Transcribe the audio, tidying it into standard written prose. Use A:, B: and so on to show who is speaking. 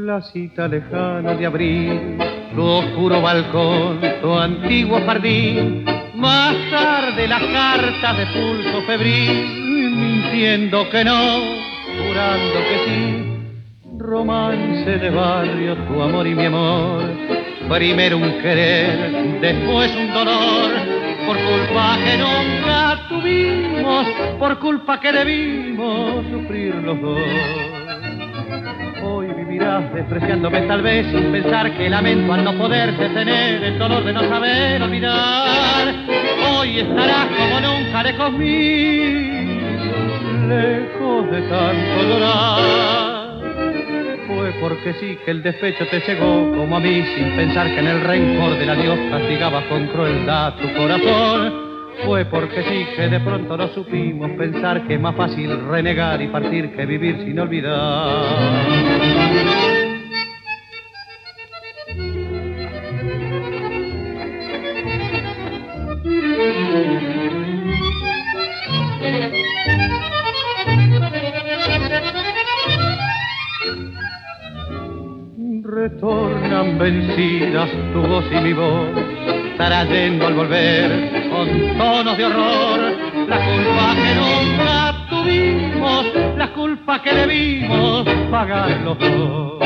A: La cita lejana de abril, tu oscuro balcón, tu antiguo jardín, más tarde las cartas de pulso febril, mintiendo que no, jurando que sí. Romance de barrio, tu amor y mi amor, primero un querer, después un dolor, por culpa que nunca tuvimos, por culpa que debimos sufrir los dos. Hoy vivirás despreciándome tal vez, sin pensar que lamento al no poder detener el dolor de no saber olvidar. Hoy estarás como nunca lejos mío, lejos de tanto llorar. Fue porque sí que el despecho te cegó como a mí, sin pensar que en el rencor del adiós castigabas con crueldad tu corazón. Fue porque sí que de pronto no supimos pensar que es más fácil renegar y partir que vivir sin olvidar. Retornan vencidas tu voz y mi voz, trayendo al volver con tonos de horror la culpa que nunca tuvimos, la culpa que debimos pagar los dos.